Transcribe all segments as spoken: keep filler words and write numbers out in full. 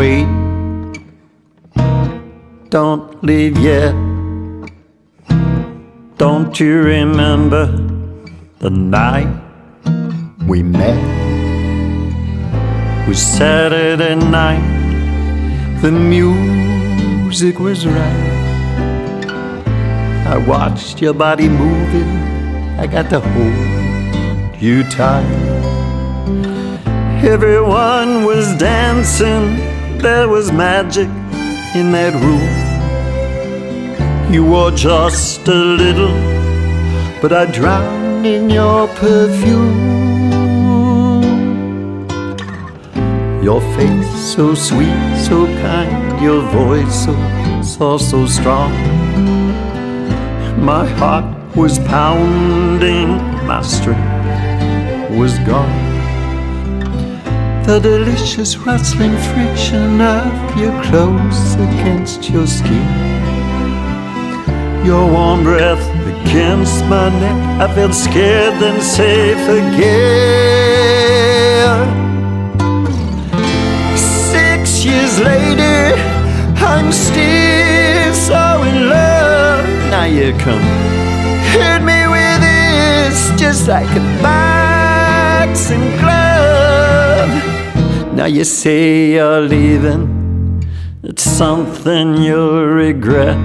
wait, don't leave yet. Don't you remember the night we met? It was Saturday night, the music was right. I watched your body moving, I got to hold you tight. Everyone was dancing, there was magic in that room. You wore just a little, but I drowned in your perfume. Your face so sweet, so kind, your voice so, so, so strong. My heart was pounding, my strength was gone. The delicious rustling friction of your clothes against your skin, your warm breath against my neck, I felt scared then safe again. Six years later, I'm still so in love. Now you come hit me with this just like a boxing glove. Now you say you're leaving, it's something you'll regret.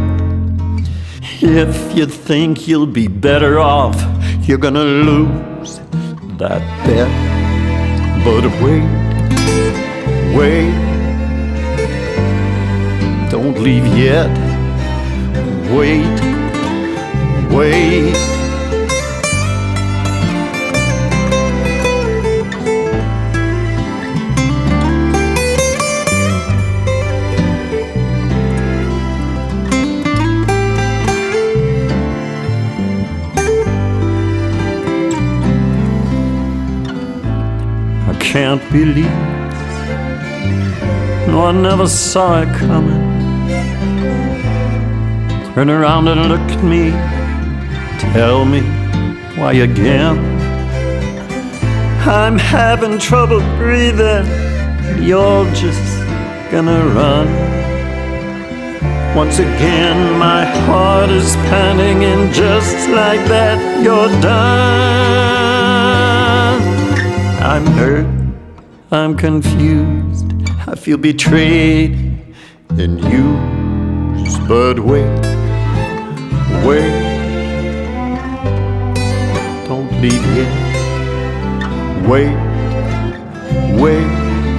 If you think you'll be better off, you're gonna lose that bet. But wait, wait, don't leave yet. Wait, wait. Can't believe, no, I never saw it coming. Turn around and look at me, tell me why again. I'm having trouble breathing, you're just gonna run. Once again my heart is panting, and just like that you're done. I'm hurt, I'm confused, I feel betrayed and used. But wait, wait, don't leave yet. Wait, wait,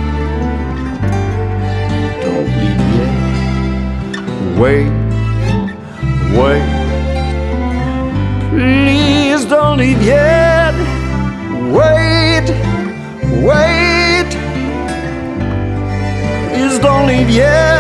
don't leave yet. Wait, wait, please don't leave yet. Wait, wait, please don't leave yet.